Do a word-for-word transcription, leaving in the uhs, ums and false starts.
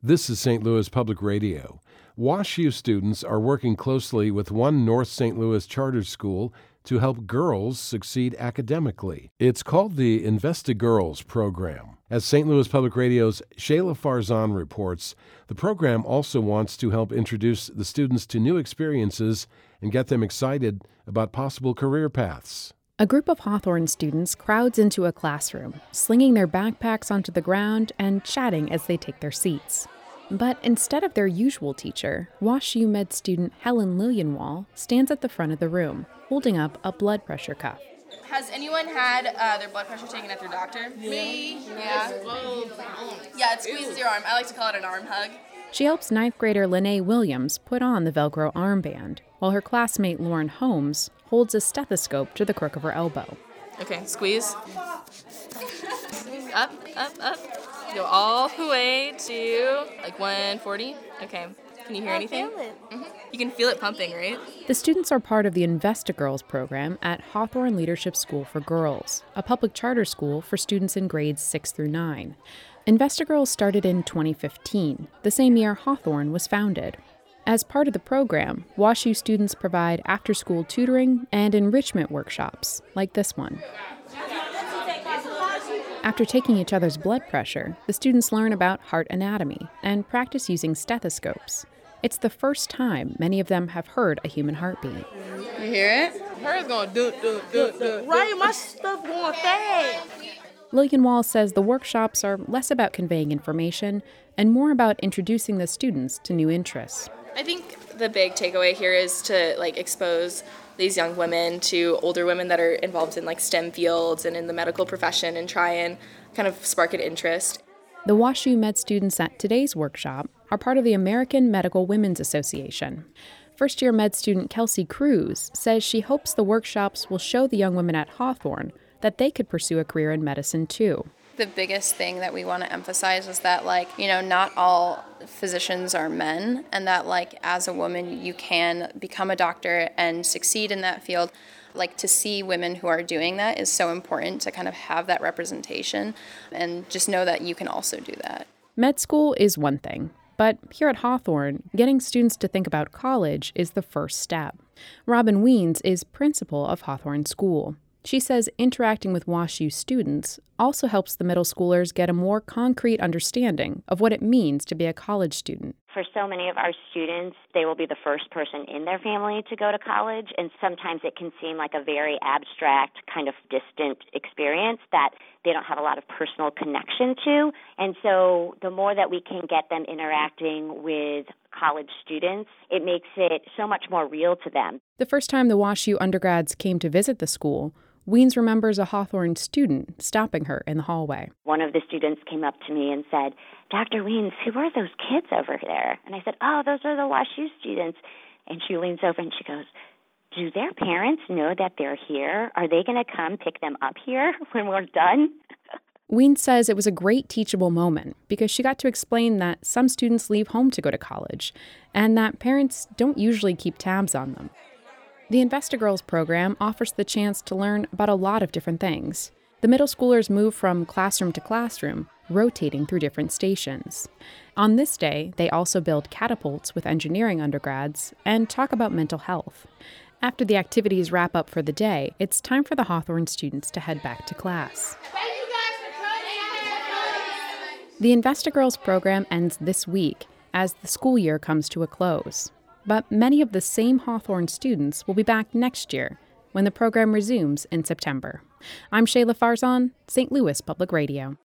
This is Saint Louis Public Radio. WashU students are working closely with one North Saint Louis charter school to help girls succeed academically. It's called the InvestiGirls program. As Saint Louis Public Radio's Shayla Farzan reports, the program also wants to help introduce the students to new experiences and get them excited about possible career paths. A group of Hawthorne students crowds into a classroom, slinging their backpacks onto the ground and chatting as they take their seats. But instead of their usual teacher, WashU Med student Helen Lillienwall stands at the front of the room, holding up a blood pressure cuff. Has anyone had uh, their blood pressure taken at their doctor? Yeah. Me? Yeah. Yeah, it squeezes your arm. I like to call it an arm hug. She helps ninth grader Lene Williams put on the Velcro armband, while her classmate Lauren Holmes holds a stethoscope to the crook of her elbow. Okay, squeeze. Up, up, up. Go all the way to like one forty. Okay. Can you hear anything? I feel it. Mm-hmm. You can feel it pumping, right? The students are part of the InvestiGirls program at Hawthorne Leadership School for Girls, a public charter school for students in grades six through nine. InvestiGirls started in twenty fifteen, the same year Hawthorne was founded. As part of the program, WashU students provide after-school tutoring and enrichment workshops, like this one. After taking each other's blood pressure, the students learn about heart anatomy and practice using stethoscopes. It's the first time many of them have heard a human heartbeat. You hear it? Hers going do do do do. Right, my stuff going fast. Lillienwall says the workshops are less about conveying information and more about introducing the students to new interests. I think the big takeaway here is to like expose these young women to older women that are involved in like STEM fields and in the medical profession and try and kind of spark an interest. The WashU Med students at today's workshop are part of the American Medical Women's Association. First-year med student Kelsey Cruz says she hopes the workshops will show the young women at Hawthorne that they could pursue a career in medicine too. The biggest thing that we want to emphasize is that, like, you know, not all physicians are men, and that, like, as a woman, you can become a doctor and succeed in that field. Like, to see women who are doing that is so important to kind of have that representation and just know that you can also do that. Med school is one thing, but here at Hawthorne, getting students to think about college is the first step. Robin Weens is principal of Hawthorne School. She says interacting with WashU students also helps the middle schoolers get a more concrete understanding of what it means to be a college student. For so many of our students, they will be the first person in their family to go to college, and sometimes it can seem like a very abstract, kind of distant experience that they don't have a lot of personal connection to. And so the more that we can get them interacting with college students, it makes it so much more real to them. The first time the WashU undergrads came to visit the school, Weens remembers a Hawthorne student stopping her in the hallway. One of the students came up to me and said, "Doctor Weens, who are those kids over there?" And I said, "Oh, those are the WashU students." And she leans over and she goes, "Do their parents know that they're here? Are they going to come pick them up here when we're done?" Weens says it was a great teachable moment because she got to explain that some students leave home to go to college and that parents don't usually keep tabs on them. The InvestiGirls program offers the chance to learn about a lot of different things. The middle schoolers move from classroom to classroom, rotating through different stations. On this day, they also build catapults with engineering undergrads and talk about mental health. After the activities wrap up for the day, it's time for the Hawthorne students to head back to class. The InvestiGirls program ends this week as the school year comes to a close. But many of the same Hawthorne students will be back next year when the program resumes in September. I'm Shayla Farzan, Saint Louis Public Radio.